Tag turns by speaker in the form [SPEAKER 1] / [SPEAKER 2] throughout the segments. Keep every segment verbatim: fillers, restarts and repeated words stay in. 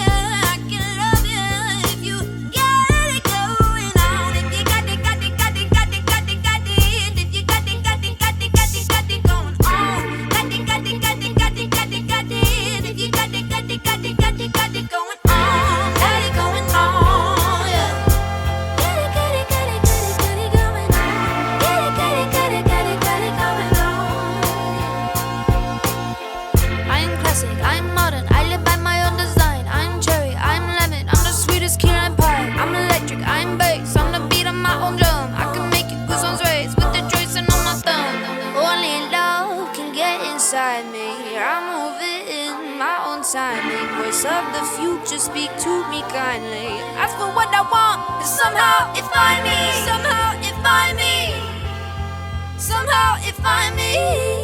[SPEAKER 1] you, I can love you if you got it going on. If you got it, got it, got it, got it, got it, got it. If you got it, got it, got it, got it, got it going on. Got it, got it, got it, got it, got it, got it. If you got it, got it, got it, got it, got it going on. Got it going on, yeah. Got it, got it, got it, got it, got it going on. Got it, got it, got it, got it, got it going on. I'm classic, I'm modern, I live by my own design. I'm cherry, I'm lemon, I'm the sweetest key lime pie. I'm electric, I'm bass, I'm the beat of my own drum. I can make you goosebumps raise with the joysticks on my thumb. Only love can get inside me. I'm moving my own timing. Voice of the future, speak to me kindly. Ask for what I want, and somehow it find me. Somehow it find me. Somehow it find me.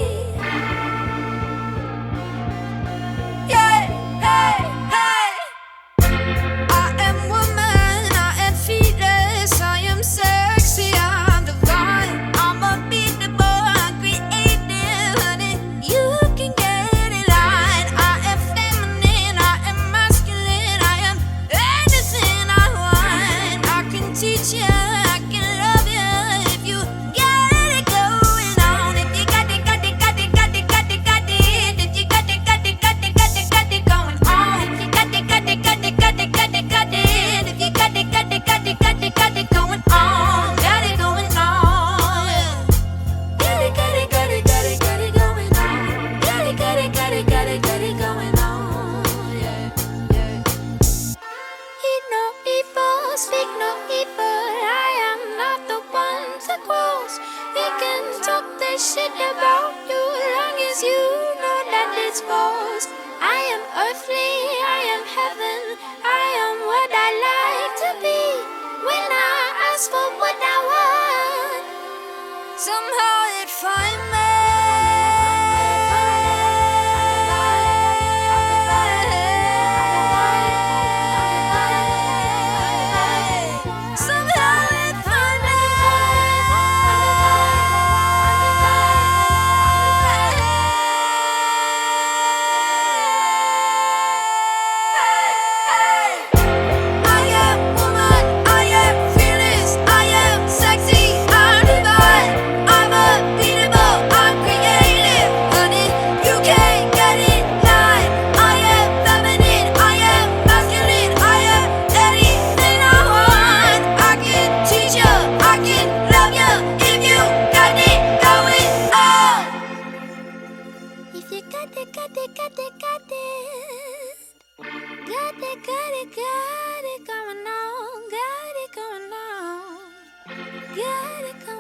[SPEAKER 1] Yeah, hey, hey. I am woman, I am fearless, I am sexy, I'm divine. I'm unbeatable, I'm creative, honey. You can get in line. I am feminine, I am masculine, I am anything I want. I can teach you, I can love you if you got it going on. If you got it, got it, got it, got it, got it, got it. If you got it, got it, got it, got it, got it going on. If you got it, got it, got it, got it, got it, got it. If you got it, got it, got it, got it, got it going on. Got it going on, yeah. Got it, got it, got it, got it, got it going on. Got it, got it, got it, got it, got it going on, yeah, yeah. Eat no evil, speak no evil. I am not the one to cross. They can talk their shit about you long as you know that it's false. I am earthly, I am heaven, I am what I like to be. When I ask for what I want, somehow it find me. Somehow it find me. I am woman, I am fearless, I am sexy, I'm divine. I'm unbeatable, I'm creative, honey. You can't get in line. I am feminine, I am masculine, I am anything I want. I can teach you, I can love you if you got it going on. If you got it, got it, got it, got it. Got it, got it, got it going on. Got it going on. Got it going on.